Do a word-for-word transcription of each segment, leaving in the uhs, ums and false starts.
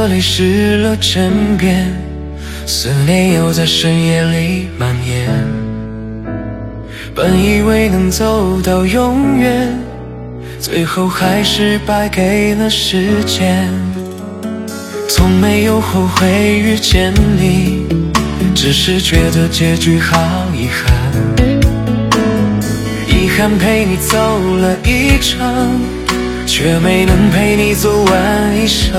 的泪湿了枕边，思念又在深夜里蔓延。本以为能走到永远，最后还是败给了时间。从没有后悔遇见你，只是觉得结局好遗憾。遗憾陪你走了一程，却没能陪你走完一生。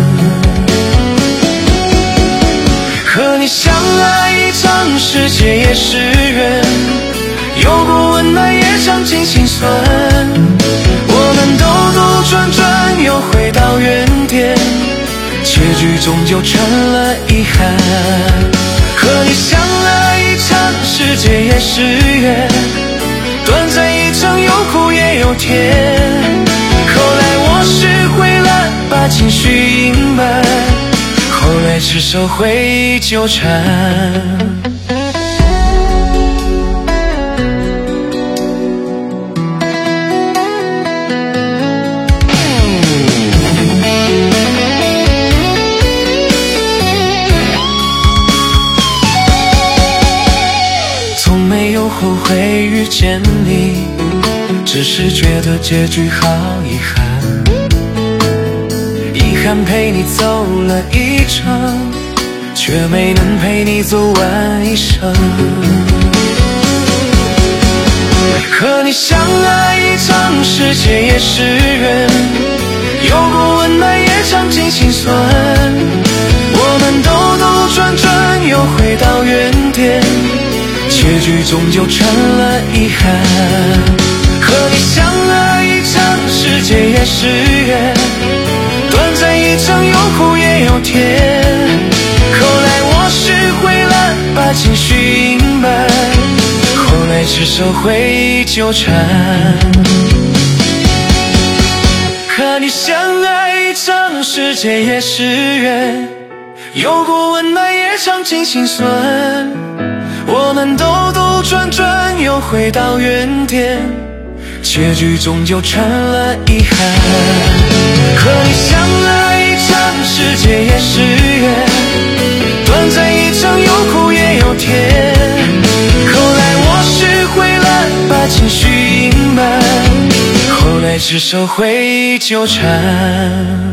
和你相爱一场，世界也是缘，有过温暖也尝尽心酸。我们兜兜转转又回到原点，结局终究成了遗憾。和你相爱一场，世界也是缘，短暂一程，有苦也有甜。后来我学会了把情绪隐瞒，后来只收回纠缠。后悔遇见你，只是觉得结局好遗憾。遗憾陪你走了一程，却没能陪你走完一生。和你相爱一场，世界也是缘，有过温暖也尝尽心酸。我们兜兜转转又回到原点，结局终究成了遗憾。和你相爱一场，世界也是缘，短暂一程，有苦也有甜。后来我学会了把情绪隐瞒，后来只收回纠缠。和你相爱一场，世界也是缘，有过温暖也尝尽心酸。我们兜兜转转又回到原点，结局终究成了遗憾。和你相爱一场，世界也是缘，短暂一程，有苦也有甜。后来我学会了把情绪隐瞒，后来只收回纠缠。